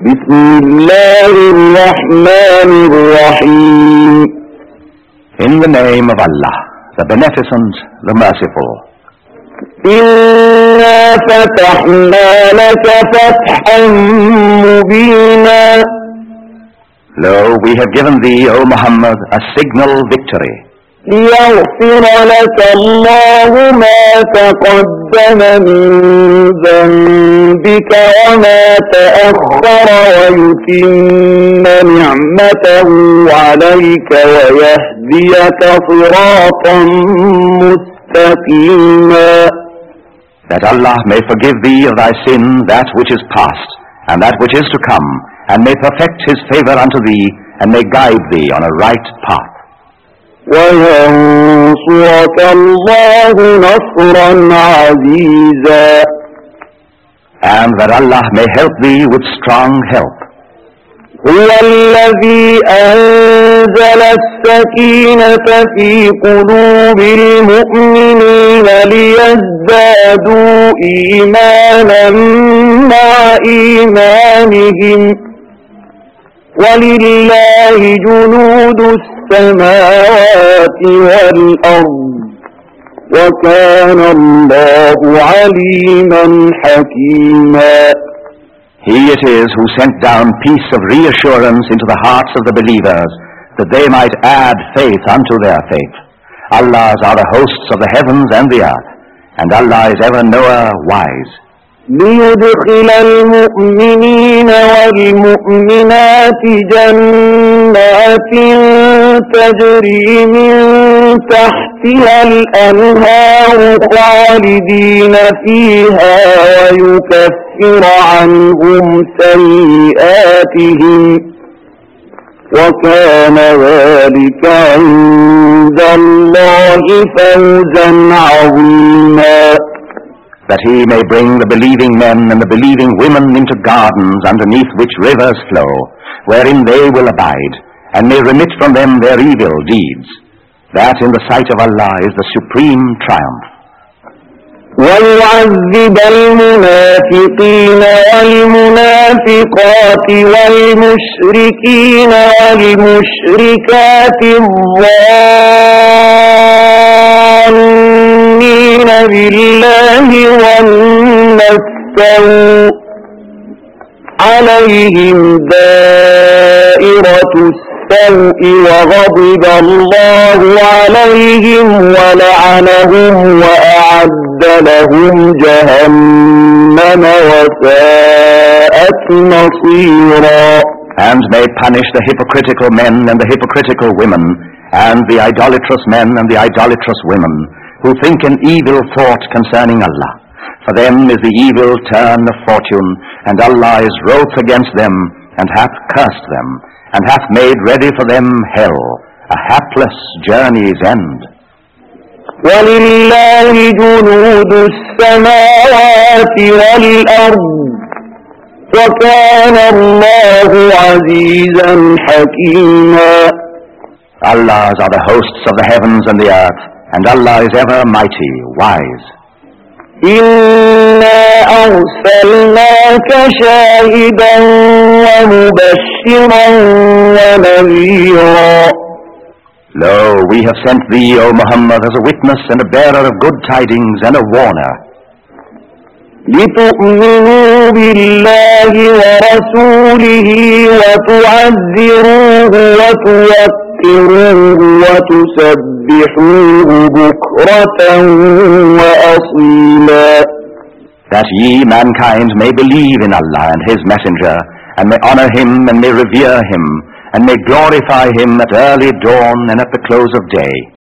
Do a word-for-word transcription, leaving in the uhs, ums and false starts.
بسم الله الرحمن الرحيم. In the name of Allah, the Beneficent, the Merciful. إنا فتحنا لك فتحا مبينا. Lo, we have given thee, O Muhammad, a signal victory. ليغفر لك الله ما تقدم من ذنبك وما تأخر ويتم نعمته عليك ويهديك صراطا مستقيما. That Allah may forgive thee of thy sin that which is past and that which is to come, and may perfect his favor unto thee, and may guide thee on a right path. وَيَنْصُرَكَ اللَّهُ نَصْرًا عَزِيزًا. And that Allah may help thee with strong help. هُوَ الَّذِي أَنزَلَ السَّكِينَةَ فِي قُلُوبِ الْمُؤْمِنِينَ لِيَزْدَادُوا إِيمَانًا مَعَ إِيمَانِهِمْ وَلِلَّهِ جُنُودُ السَّمَاوَاتِ وَالْأَرْضِ وَكَانَ اللَّهُ عَلِيمًا حَكِيمًا. He it is who sent down peace of reassurance into the hearts of the believers, that they might add faith unto their faith. Allah's are the hosts of the heavens and the earth, and Allah is ever knower, wise. ليدخل المؤمنين والمؤمنات جنات تجري من تحتها الأنهار خالدين فيها ويكفر عنهم سيئاتهم وكان ذلك عند الله فوزا عظيما. That he may bring the believing men and the believing women into gardens underneath which rivers flow, wherein they will abide, and may remit from them their evil deeds. That in the sight of Allah is the supreme triumph. وَيُعَذِّبَ الْمُنَافِقِينَ وَالْمُنَافِقَاتِ وَالْمُشْرِكِينَ وَالْمُشْرِكَاتِ الظَّانِّينَ بِاللَّهِ ظَنَّ السَّوْءِ عَلَيْهِمْ دَائِرَةُ السَّوْءِ وَغَضِبَ اللَّهُ عَلَيْهِمْ وَلَعَنَهُمْ وَأَعَدَّ لَهُمْ جَهَنَّمَ وَسَاءَتْ مَصِيرًا. And may punish the hypocritical men and the hypocritical women, and the idolatrous men and the idolatrous women, who think an evil thought concerning Allah. For them is the evil turn of fortune, and Allah is wroth against them, and hath cursed them, and hath made ready for them hell, a hapless journey's end. وَلِلَّهِ جُنُودُ السَّمَاوَاتِ وَالْأَرْضِ وَكَانَ اللَّهُ عَزِيزًا حَكِيمًا. Allah's are the hosts of the heavens and the earth, and Allah is ever mighty, wise. إِنَّا أَرْسَلْنَاكَ شَاهِدًا وَمُبَشِّرًا وَنَذِيرًا. Lo, we have sent thee, O Muhammad, as a witness and a bearer of good tidings and a warner. لِتُؤْمِنُوا بِاللَّهِ وَرَسُولِهِ وَتُعَزِّرُوهُ وَتُوَقِّرُوهُ وَتُسَبِّحُوهُ بُكْرَةً وَأَصِيلًا. That ye, mankind, may believe in Allah and His Messenger, and may honor Him and may revere Him, and may glorify Him at early dawn and at the close of day.